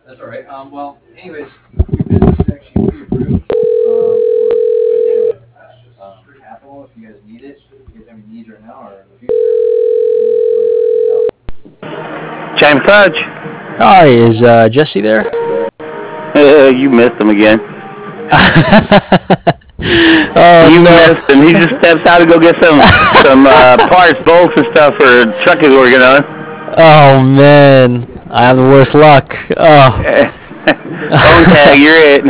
That's all right. Well, anyways, your business is actually pre-approved for capital if you guys need it. If you guys have any needs right now or in the future. James Fudge. Hi, is Jesse there? You missed him again. Oh, you no. missed him. He just steps out to go get some parts, bolts, and stuff for a truck he's working on. Oh, man. I have the worst luck. Oh. Phone tag, you're it.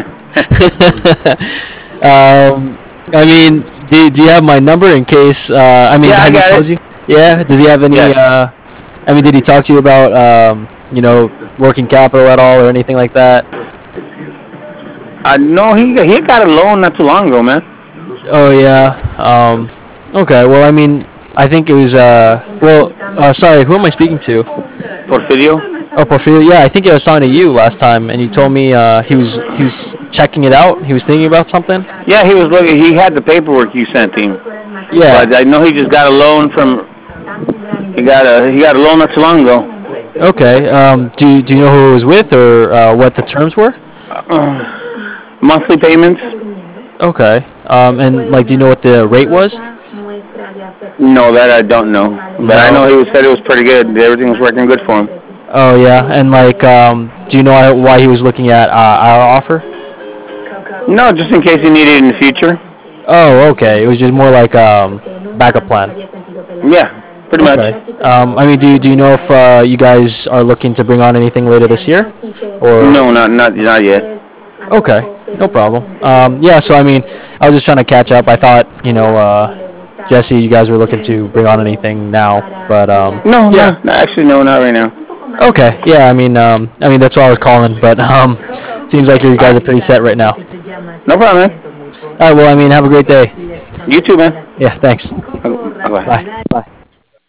I mean, do you have my number in case? I mean, yeah, I got it. You? Yeah. Does he have any? Yes. I mean, did he talk to you about working capital at all or anything like that? No, he got a loan not too long ago, man. Oh yeah. Okay. Well, I mean, I think it was. Sorry. Who am I speaking to? Porfirio. Oh, Porfirio. Yeah, I think I was talking to you last time, and you told me he was checking it out. He was thinking about something. Yeah, he was looking. He had the paperwork you sent him. Yeah. But I know he just got a loan from. He got a loan not too long ago. Okay. Do you know who it was with or what the terms were? Monthly payments. Okay. And like, do you know what the rate was? No, that I don't know. But I know he said it was pretty good. Everything was working good for him. Oh yeah. And like, do you know why he was looking at our offer? No, just in case he needed it in the future. Oh, okay. It was just more like backup plan. Yeah, pretty much. I mean, do you know if you guys are looking to bring on anything later this year? Or no, not yet. Okay, no problem. Yeah, so I mean, I was just trying to catch up. I thought, Jesse, you guys were looking to bring on anything now, but no, actually, no, not right now. Okay, yeah, I mean, that's why I was calling, but seems like you guys are pretty set right now. No problem, man. All right, well, I mean, have a great day. You too, man. Yeah, thanks. Bye. Bye. Bye.